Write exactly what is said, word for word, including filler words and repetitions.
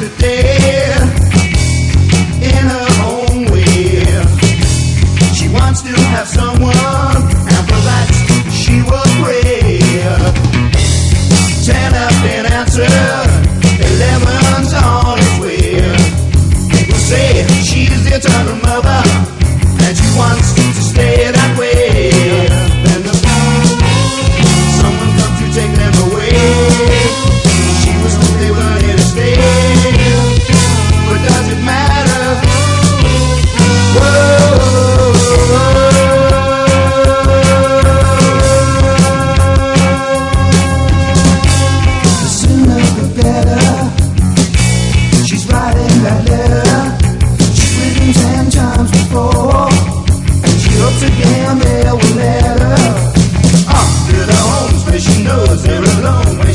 today in her own way. She wants to have someone, and for that she will pray. Ten have been answered, eleven's on its way. People say she's the eternal mother, and she wants to stay that way. Then the someone comes to take them away. She was told they weren't here to stay, but does it matter? Whoa. The sooner the better. She's writing that letter. She's written ten times before, and she hopes again they will let her up to the homes where she knows they're alone.